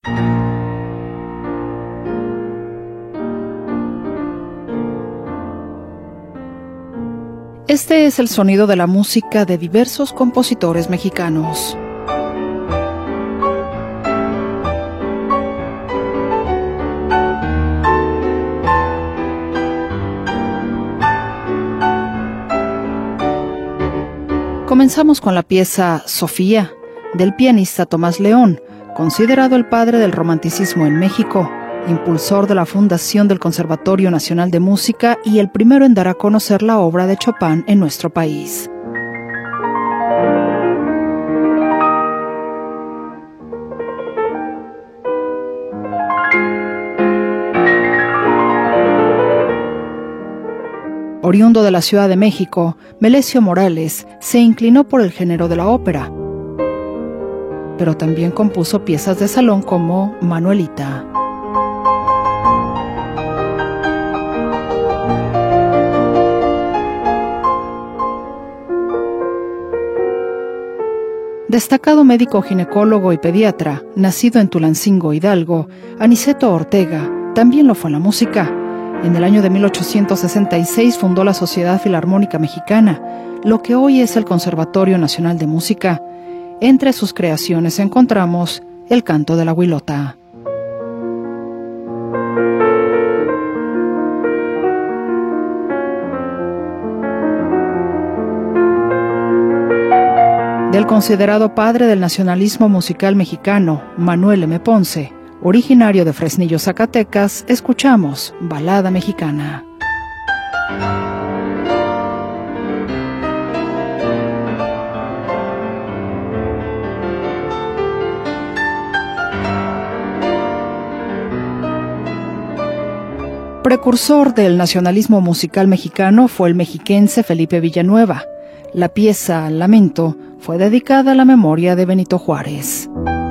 Este es el sonido de la música de diversos compositores mexicanos. Comenzamos con la pieza Sofía, del pianista Tomás León, considerado el padre del romanticismo en México, impulsor de la fundación del Conservatorio Nacional de Música y el primero en dar a conocer la obra de Chopin en nuestro país. Oriundo de la Ciudad de México, Melesio Morales se inclinó por el género de la ópera, pero también compuso piezas de salón como Manuelita. Destacado médico ginecólogo y pediatra, nacido en Tulancingo, Hidalgo, Aniceto Ortega también lo fue en la música. En el año de 1866 fundó la Sociedad Filarmónica Mexicana, lo que hoy es el Conservatorio Nacional de Música. Entre sus creaciones encontramos el canto de la Huilota. Del considerado padre del nacionalismo musical mexicano, Manuel M. Ponce, originario de Fresnillo, Zacatecas, escuchamos Balada Mexicana. Precursor del nacionalismo musical mexicano fue el mexiquense Felipe Villanueva. La pieza Lamento fue dedicada a la memoria de Benito Juárez.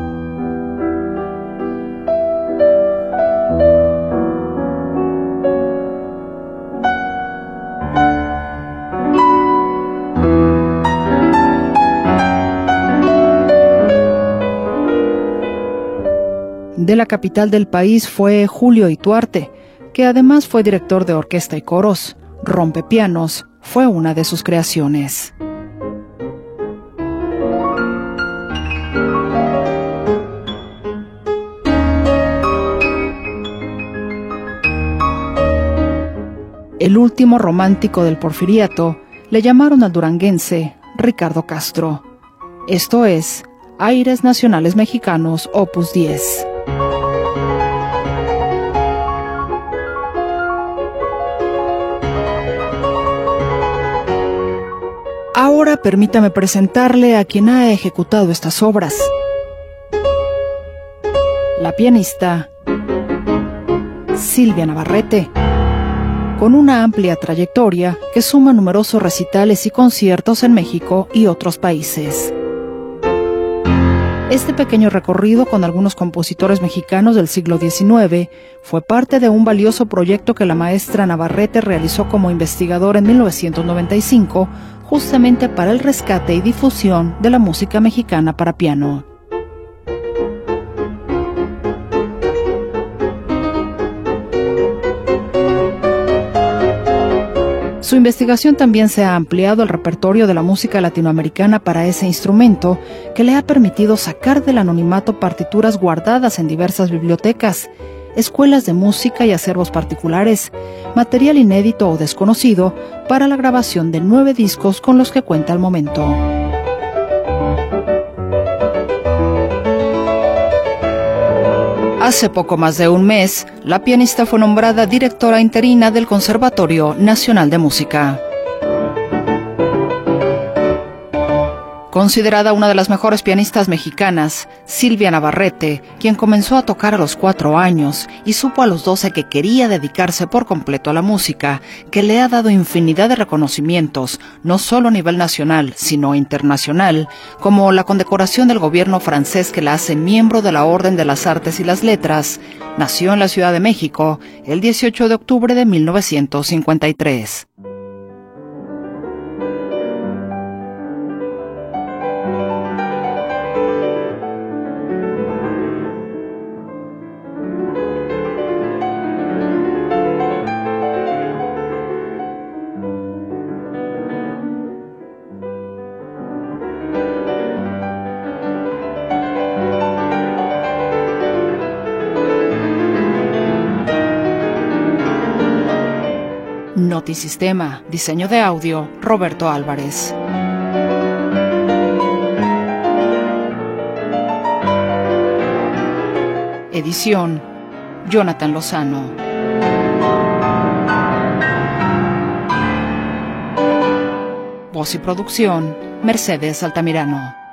De la capital del país fue Julio Ituarte, que además fue director de orquesta y coros. Rompepianos fue una de sus creaciones. El último romántico del Porfiriato le llamaron al duranguense Ricardo Castro. Esto es Aires Nacionales Mexicanos, Opus 10. Ahora permítame presentarle a quien ha ejecutado estas obras. La pianista Silvia Navarrete, con una amplia trayectoria que suma numerosos recitales y conciertos en México y otros países. Este pequeño recorrido con algunos compositores mexicanos del siglo XIX fue parte de un valioso proyecto que la maestra Navarrete realizó como investigadora en 1995, justamente para el rescate y difusión de la música mexicana para piano. Su investigación también se ha ampliado al repertorio de la música latinoamericana para ese instrumento, que le ha permitido sacar del anonimato partituras guardadas en diversas bibliotecas, escuelas de música y acervos particulares, material inédito o desconocido para la grabación de 9 discos con los que cuenta al momento. Hace poco más de un mes, la pianista fue nombrada directora interina del Conservatorio Nacional de Música. Considerada una de las mejores pianistas mexicanas, Silvia Navarrete, quien comenzó a tocar a los 4 años y supo a los 12 que quería dedicarse por completo a la música, que le ha dado infinidad de reconocimientos, no solo a nivel nacional, sino internacional, como la condecoración del gobierno francés que la hace miembro de la Orden de las Artes y las Letras, nació en la Ciudad de México el 18 de octubre de 1953. Notisistema. Diseño de audio, Roberto Álvarez. Edición, Jonathan Lozano. Voz y producción, Mercedes Altamirano.